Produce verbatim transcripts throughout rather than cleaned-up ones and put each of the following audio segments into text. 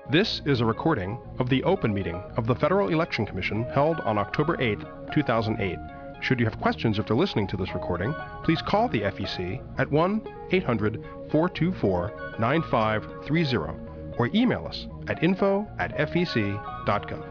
This is a recording of the open meeting of the Federal Election Commission held on October eighth, two thousand eight. Should you have questions after listening to this recording, please call the F E C at one eight hundred, four two four, nine five three zero or email us at info at f e c dot gov.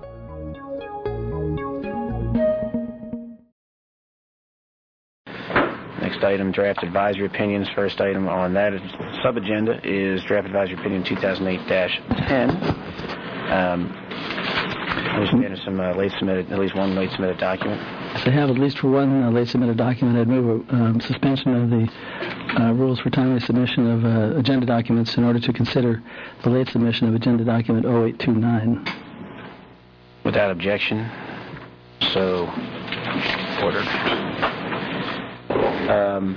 Next item, draft advisory opinions. First item on that sub-agenda is draft advisory opinion two thousand eight dash ten. Um, there's been some uh, late submitted, at least one late submitted document. Yes, I have at least for one uh, late submitted document. I'd move a um, suspension of the uh, rules for timely submission of uh, agenda documents in order to consider the late submission of agenda document oh eight two nine. Without objection, so ordered. Um,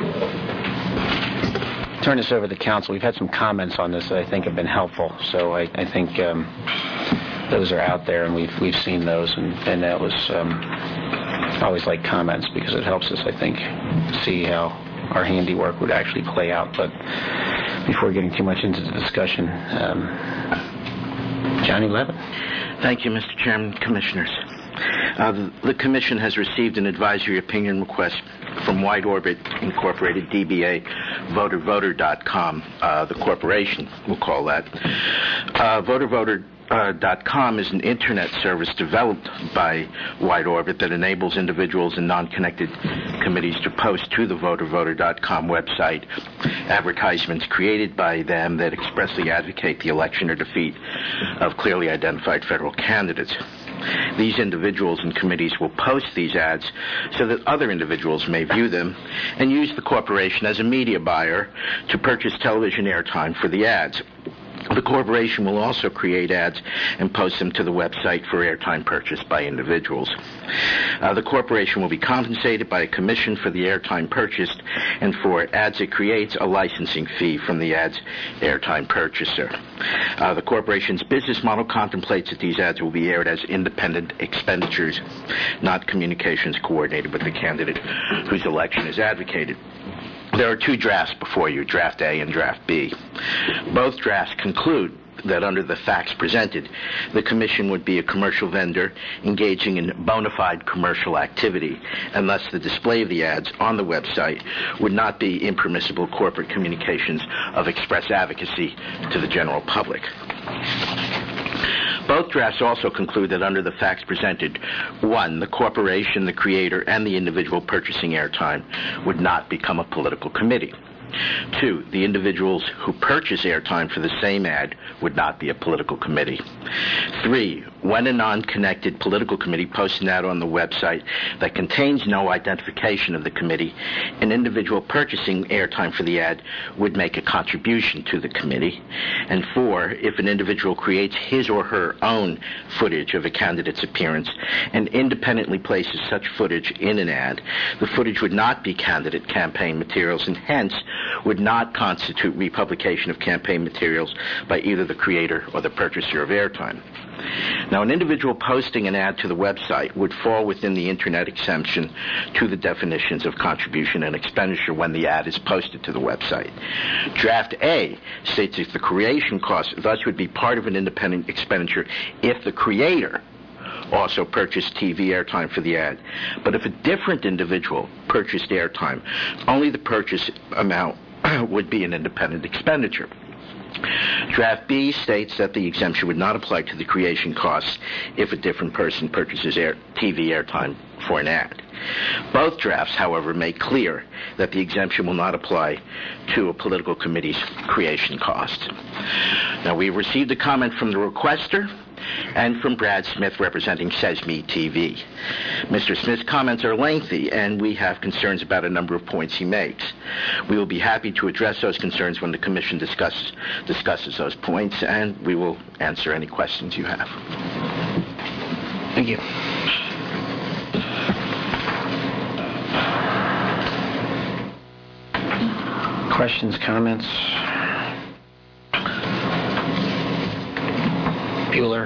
turn this over to the council. We've had some comments on this that I think have been helpful, so I, I think um, those are out there, and we've we've seen those, and, and that was um, I always like comments because it helps us, I think, see how our handiwork would actually play out. But before getting too much into the discussion, um, Johnny Levin. Thank you, Mister Chairman, Commissioners. Uh, the, the Commission has received an advisory opinion request from Wide Orbit Incorporated, D B A, voter voter dot com, uh, the corporation, we'll call that. Uh, voter voter dot com is an internet service developed by Wide Orbit that enables individuals and non-connected committees to post to the voter voter dot com website advertisements created by them that expressly advocate the election or defeat of clearly identified federal candidates. These individuals and committees will post these ads so that other individuals may view them and use the corporation as a media buyer to purchase television airtime for the ads. The corporation will also create ads and post them to the website for airtime purchase by individuals. Uh, the corporation will be compensated by a commission for the airtime purchased, and for ads it creates a licensing fee from the ads airtime purchaser. Uh, the corporation's business model contemplates that these ads will be aired as independent expenditures, not communications coordinated with the candidate whose election is advocated. There are two drafts before you, Draft A and Draft B. Both drafts conclude that under the facts presented, the Commission would be a commercial vendor engaging in bona fide commercial activity, and thus the display of the ads on the website would not be impermissible corporate communications of express advocacy to the general public. Both drafts also conclude that under the facts presented, one, the corporation, the creator, and the individual purchasing airtime would not become a political committee. Two, the individuals who purchase airtime for the same ad would not be a political committee. Three, when a non-connected political committee posts an ad on the website that contains no identification of the committee, an individual purchasing airtime for the ad would make a contribution to the committee. And four, if an individual creates his or her own footage of a candidate's appearance and independently places such footage in an ad, the footage would not be candidate campaign materials and hence would not constitute republication of campaign materials by either the creator or the purchaser of airtime. Now, an individual posting an ad to the website would fall within the Internet exemption to the definitions of contribution and expenditure when the ad is posted to the website. Draft A states that the creation cost thus would be part of an independent expenditure if the creator also purchased T V airtime for the ad. But if a different individual purchased airtime, only the purchase amount would be an independent expenditure. Draft B states that the exemption would not apply to the creation costs if a different person purchases air, T V airtime for an ad. Both drafts, however, make clear that the exemption will not apply to a political committee's creation costs. Now, we received a comment from the requester and from Brad Smith representing Sesame T V. Mister Smith's comments are lengthy, and we have concerns about a number of points he makes. We will be happy to address those concerns when the Commission discusses, discusses those points, and we will answer any questions you have. Thank you. Questions, comments? Bueller.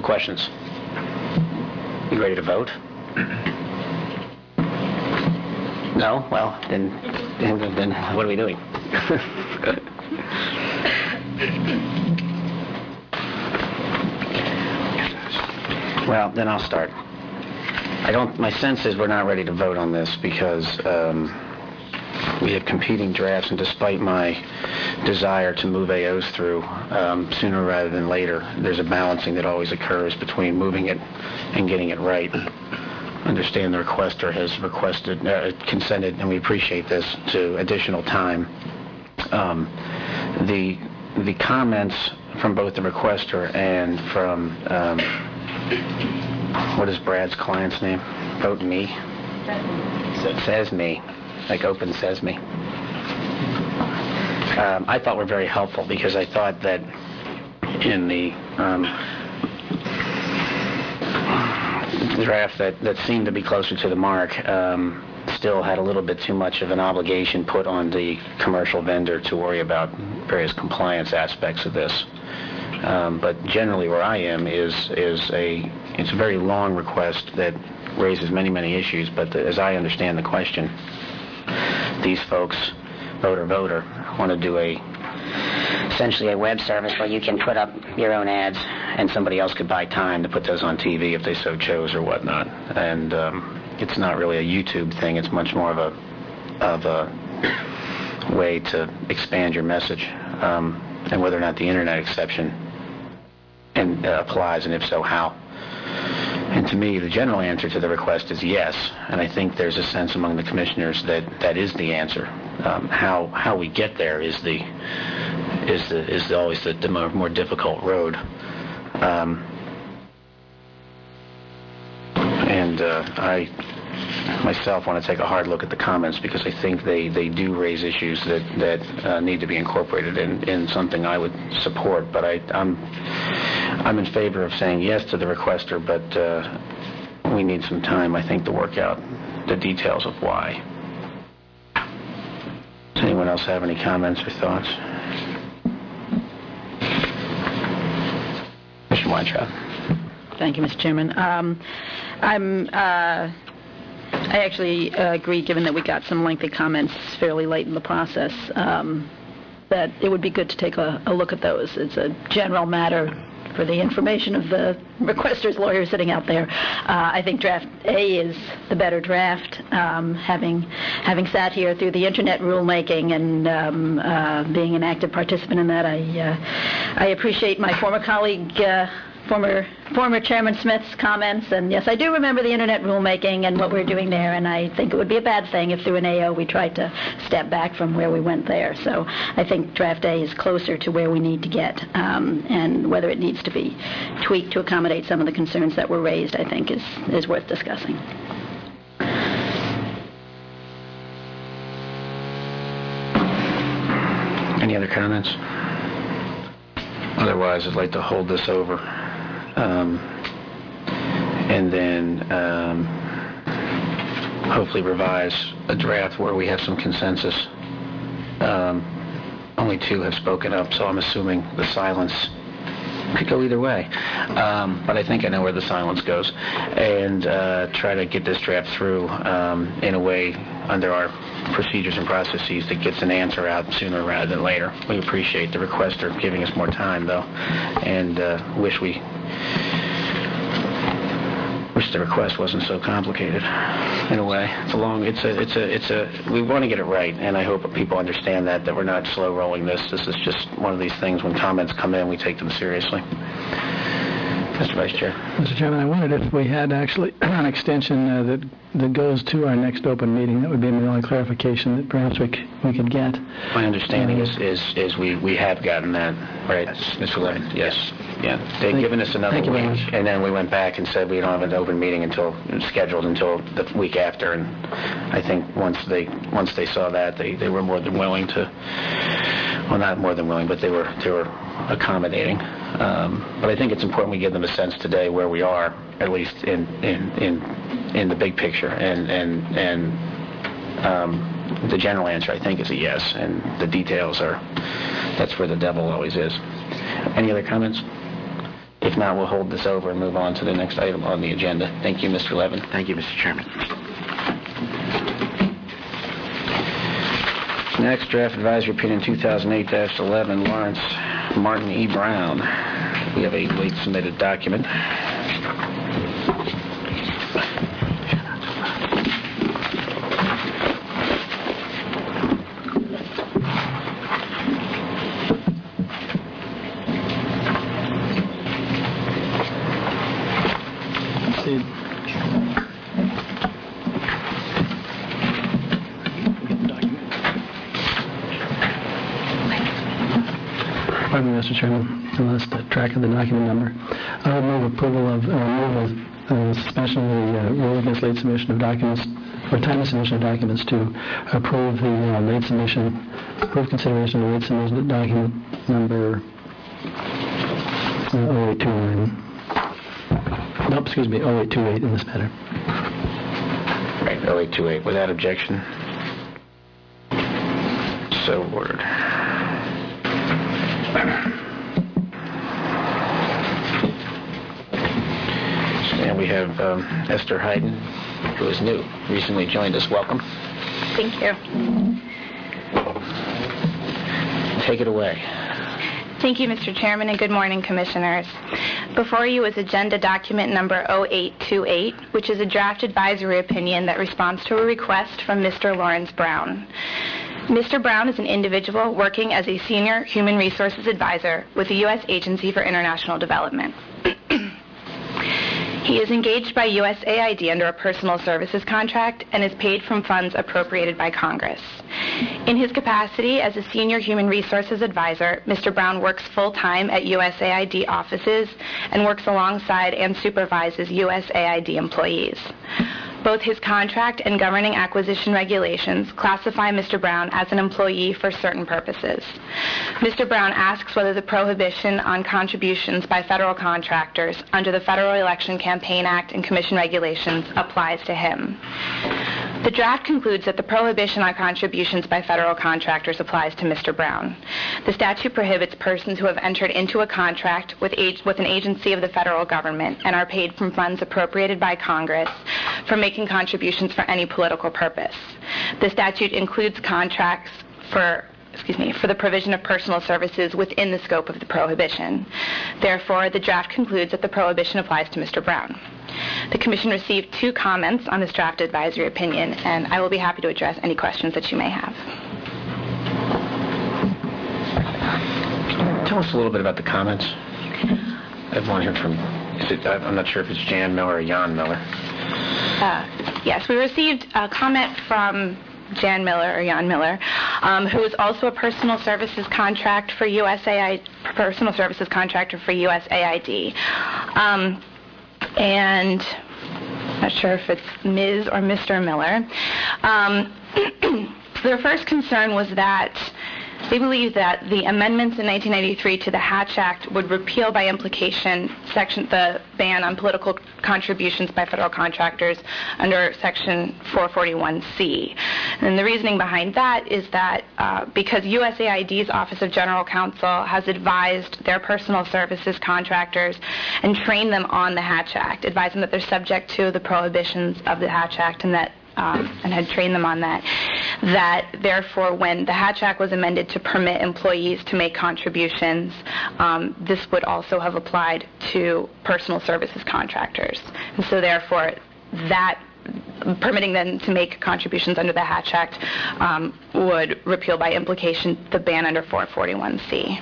questions? You ready to vote? No? Well, then, then what are we doing? Well, then I'll start. I don't. My sense is we're not ready to vote on this because um, we have competing drafts, and despite my desire to move A Os through um, sooner rather than later, there's a balancing that always occurs between moving it and getting it right. Understand the requester has requested, uh, consented, and we appreciate this, to additional time. Um, the the comments from both the requester and from um, what is Brad's client's name? Vote me. Says, says me, like open sesame. Um, I thought were very helpful because I thought that in the um, draft that, that seemed to be closer to the mark um, still had a little bit too much of an obligation put on the commercial vendor to worry about various compliance aspects of this. Um, but generally where I am is is a it's a very long request that raises many, many issues, but the, as I understand the question, these folks, voter, voter, want to do a essentially a web service where you can put up your own ads and somebody else could buy time to put those on T V if they so chose or whatnot. And um, it's not really a YouTube thing. It's much more of a of a way to expand your message, um, and whether or not the internet exception and uh, applies, and if so, how. And to me, the general answer to the request is yes, and I think there's a sense among the commissioners that that is the answer. Um, how how we get there is the is the is the, always the, the more, more difficult road. Um, and uh, I myself want to take a hard look at the comments because I think they, they do raise issues that that uh, need to be incorporated in, in something I would support. But I, I'm I'm in favor of saying yes to the requester, but uh, we need some time, I think, to work out the details of why. Does anyone else have any comments or thoughts? Mister Weintraub. Thank you, Mister Chairman. Um, I'm. Uh, I actually uh, agree, given that we got some lengthy comments fairly late in the process, um, that it would be good to take a, a look at those. It's a general matter for the information of the requester's lawyer sitting out there. Uh, I think draft A is the better draft. Um, having having sat here through the internet rulemaking and um, uh, being an active participant in that, I uh, I appreciate my former colleague. Uh, Former former Chairman Smith's comments, and yes, I do remember the internet rulemaking and what we're doing there, and I think it would be a bad thing if through an A O we tried to step back from where we went there. So I think draft A is closer to where we need to get, um, and whether it needs to be tweaked to accommodate some of the concerns that were raised, I think is, is worth discussing. Any other comments? Otherwise, I'd like to hold this over. Um, and then um, hopefully revise a draft where we have some consensus. Um, only two have spoken up, so I'm assuming the silence could go either way. Um, but I think I know where the silence goes. And uh, try to get this draft through um, in a way under our procedures and processes that gets an answer out sooner rather than later. We appreciate the requester giving us more time, though, and uh, wish we wish the request wasn't so complicated. In a way, it's a long. It's a. It's a. It's a. We want to get it right, and I hope people understand that that we're not slow rolling this. This is just one of these things. When comments come in, we take them seriously. Mister Vice Chair. Mister Chairman, I wondered if we had actually an extension uh, that that goes to our next open meeting. That would be the only clarification that perhaps we c- we could get. My understanding is, is is we we have gotten that right, Mister Levin. Yes, yeah. They've Thank, given us another thank you very week, much. and then we went back and said we don't have an open meeting until scheduled until the week after. And I think once they once they saw that, they, they were more than willing to. Well, not more than willing, but they were they were accommodating. Um, but I think it's important we give them a sense today where we are, at least in in in, in the big picture. And and and um, the general answer, I think, is a yes. And the details are, that's where the devil always is. Any other comments? If not, we'll hold this over and move on to the next item on the agenda. Thank you, Mister Levin. Thank you, Mister Chairman. Next, draft advisory opinion two thousand eight dash eleven, Lawrence Martin E. Brown. We have a late submitted document. Pardon me, Mister Chairman, I lost uh, track of the document number. I would move approval of, uh, move a uh, suspension of the uh, rule against late submission of documents, or timely submission of documents to approve the uh, late submission, approve consideration of the late submission of document number uh, oh eight two nine. No, excuse me, oh eight two eight in this matter. Right, oh eight two eight. Without objection. So ordered. And we have um, Esther Hayden, who is new, recently joined us. Welcome. Thank you. Take it away. Thank you, Mister Chairman, and good morning, Commissioners. Before you is agenda document number oh eight two eight, which is a draft advisory opinion that responds to a request from Mister Lawrence Brown. Mister Brown is an individual working as a senior human resources advisor with the U S Agency for International Development. He is engaged by U S A I D under a personal services contract and is paid from funds appropriated by Congress. In his capacity as a senior human resources advisor, Mister Brown works full-time at U S A I D offices and works alongside and supervises U S A I D employees. Both his contract and governing acquisition regulations classify Mister Brown as an employee for certain purposes. Mister Brown asks whether the prohibition on contributions by federal contractors under the Federal Election Campaign Act and Commission regulations applies to him. The draft concludes that the prohibition on contributions by federal contractors applies to Mister Brown. The statute prohibits persons who have entered into a contract with, ag- with an agency of the federal government and are paid from funds appropriated by Congress from making contributions for any political purpose. The statute includes contracts for excuse me, for the provision of personal services within the scope of the prohibition. Therefore, the draft concludes that the prohibition applies to Mister Brown. The Commission received two comments on this draft advisory opinion, and I will be happy to address any questions that you may have. Tell us a little bit about the comments. I have one here from, is it, I'm not sure if it's Jan Miller or Jan Miller. Uh, yes, we received a comment from Jan Miller or Jan Miller, um, who is also a personal services contract for U S A I, personal services contractor for U S A I D. Um, and I'm not sure if it's Miz or Mister Miller. Um, their first concern was that they believe that the amendments in nineteen ninety-three to the Hatch Act would repeal by implication section the ban on political contributions by federal contractors under Section four forty-one C. And the reasoning behind that is that uh, because U S A I D's Office of General Counsel has advised their personal services contractors and trained them on the Hatch Act, advising that they're subject to the prohibitions of the Hatch Act and that Um, and had trained them on that, that therefore when the Hatch Act was amended to permit employees to make contributions, um, this would also have applied to personal services contractors. And so therefore that permitting them to make contributions under the Hatch Act um, would repeal by implication the ban under four forty-one C.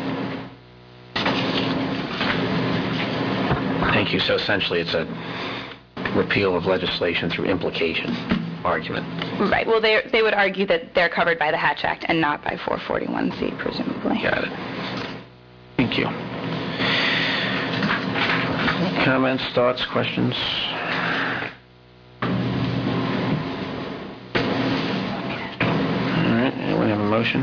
Thank you. So essentially it's a repeal of legislation through implication argument. Right. Well, they they would argue that they're covered by the Hatch Act and not by four forty-one C, presumably. Got it. Thank you. Comments, thoughts, questions? All right. Anyone have a motion?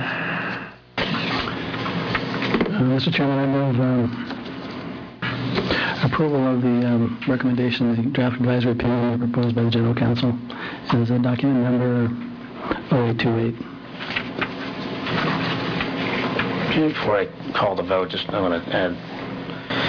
Uh, Mister Chairman, I move um, approval of the um, recommendation, the draft advisory opinion proposed by the General Counsel as a document number oh eight two eight. Okay, before I call the vote, just I want to add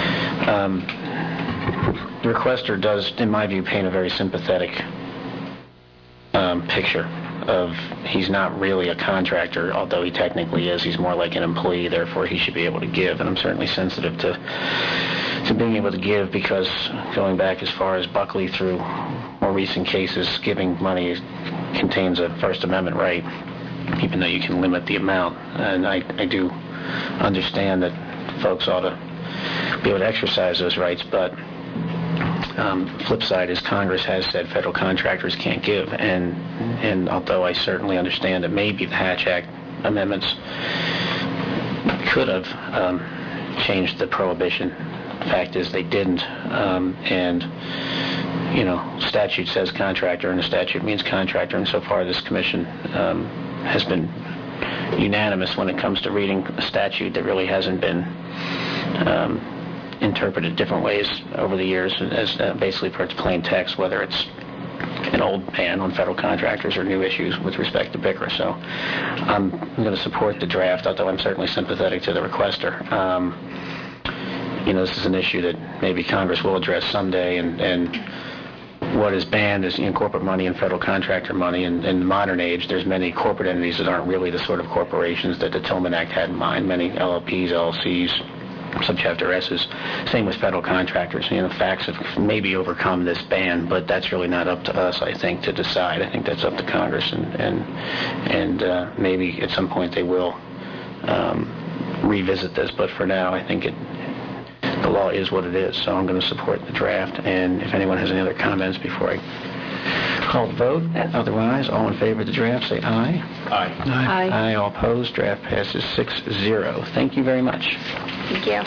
um, the requester does, in my view, paint a very sympathetic um, picture of he's not really a contractor, although he technically is. He's more like an employee, therefore he should be able to give. And I'm certainly sensitive to to being able to give, because going back as far as Buckley through more recent cases, giving money contains a First Amendment right, even though you can limit the amount. And I, I do understand that folks ought to be able to exercise those rights, but Um, flip side is Congress has said federal contractors can't give, and and although I certainly understand that maybe the Hatch Act amendments could have um, changed the prohibition, the fact is they didn't, um, and you know, statute says contractor, and the statute means contractor, and so far this commission um, has been unanimous when it comes to reading a statute that really hasn't been um, interpreted different ways over the years, as uh, basically for its plain text, whether it's an old ban on federal contractors or new issues with respect to B I C R A. So um, I'm going to support the draft, although I'm certainly sympathetic to the requester. Um, you know, this is an issue that maybe Congress will address someday, and, and what is banned is, you know, corporate money and federal contractor money. And in the modern age, there's many corporate entities that aren't really the sort of corporations that the Tillman Act had in mind, many L L Ps, L L Cs, Subchapter S's. Same with federal contractors. You know, facts have maybe overcome this ban, but that's really not up to us, I think, to decide. I think that's up to Congress, and and and uh, maybe at some point they will um, revisit this. But for now, I think it the law is what it is. So I'm going to support the draft. And if anyone has any other comments before I call the vote, otherwise, all in favor of the draft, say aye. Aye. Aye. Aye. All opposed. Draft passes six zero. Thank you very much. Thank you.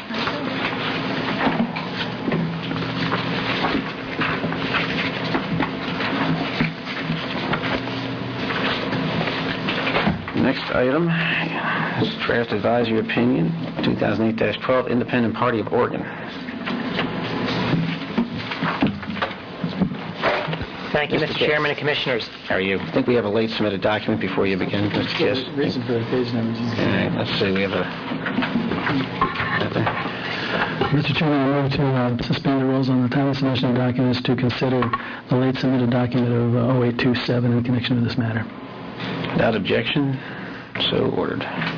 Next item is draft advisory opinion, two thousand eight dash twelve, Independent Party of Oregon. Thank you, Mister Mister Chairman and Commissioners. How are you? I think we have a late submitted document before you begin, Mister Kiss. Reason for the page numbers. All right, let's see. We have a... Mister Chairman, I move to uh, suspend the rules on the timely submission of documents to consider the late submitted document of uh, oh eight two seven in connection with this matter. Without objection, so ordered.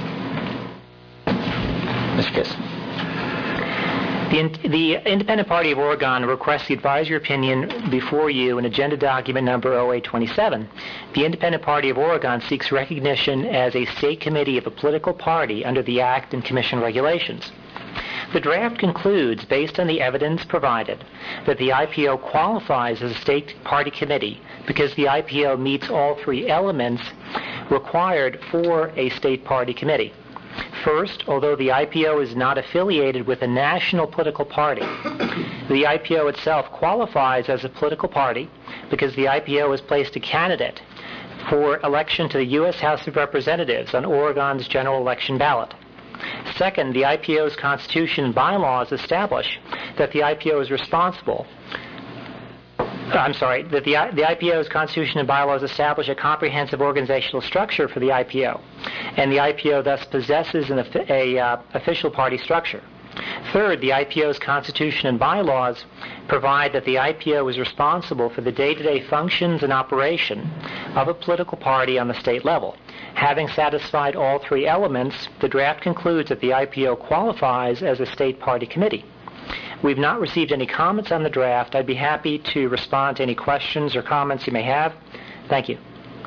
Mister Kiss. The, in, the Independent Party of Oregon requests the advisory opinion before you in agenda document number oh eight twenty-seven. The Independent Party of Oregon seeks recognition as a state committee of a political party under the Act and Commission regulations. The draft concludes, based on the evidence provided, that the I P O qualifies as a state party committee because the I P O meets all three elements required for a state party committee. First, although the I P O is not affiliated with a national political party, the I P O itself qualifies as a political party because the I P O has placed a candidate for election to the U S House of Representatives on Oregon's general election ballot. Second, the I P O's constitution and bylaws establish that the I P O is responsible I'm sorry, that the, the I P O's constitution and bylaws establish a comprehensive organizational structure for the I P O, and the I P O thus possesses an, a uh, official party structure. Third, the I P O's constitution and bylaws provide that the I P O is responsible for the day-to-day functions and operation of a political party on the state level. Having satisfied all three elements, the draft concludes that the I P O qualifies as a state party committee. We've not received any comments on the draft. I'd be happy to respond to any questions or comments you may have. Thank you.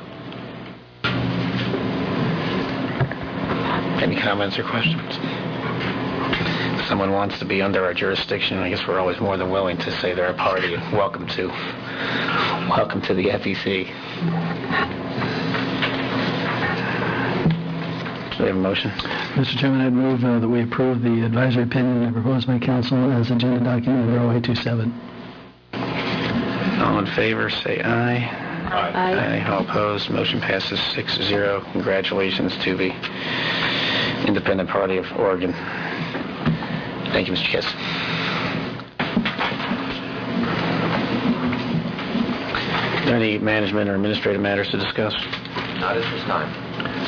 Any comments or questions? If someone wants to be under our jurisdiction, I guess we're always more than willing to say they're a party. Welcome to, welcome to the F E C. Do we have a motion? Mister Chairman, I'd move uh, that we approve the advisory opinion proposed by council as agenda document number oh eight two seven. All in favor, say aye. Aye. Aye. All opposed, motion passes six zero. Congratulations to the Independent Party of Oregon. Thank you, Mister Kiss. Are there any management or administrative matters to discuss? Not at this time.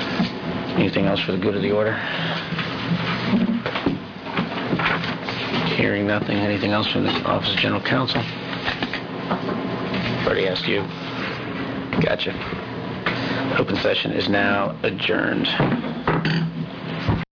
Anything else for the good of the order? Hearing nothing. Anything else from the Office of General Counsel? Already asked you. Gotcha. Open session is now adjourned.